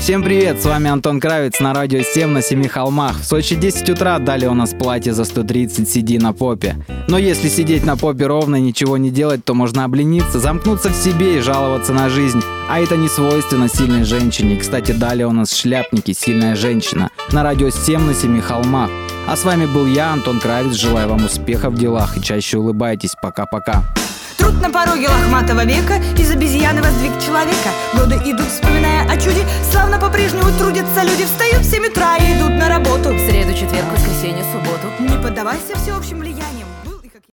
Всем привет, с вами Антон Кравец на радио 7 на Семи холмах. В Сочи 10 утра, далее у нас платье за 130, сиди на попе. Но если сидеть на попе ровно и ничего не делать, то можно облениться, замкнуться в себе и жаловаться на жизнь. А это не свойственно сильной женщине. И, кстати, далее у нас шляпники, сильная женщина. На радио 7 на Семи холмах. А с вами был я, Антон Кравец. Желаю вам успеха в делах и чаще улыбайтесь. Пока-пока. Труд на пороге лохматого века, из обезьяны воздвиг человека. Годы идут, вспоминая о чуде, славно по-прежнему трудятся люди. Встают в 7 утра и идут на работу. В среду, четверг, воскресенье, субботу. Не поддавайся всеобщим влияниям.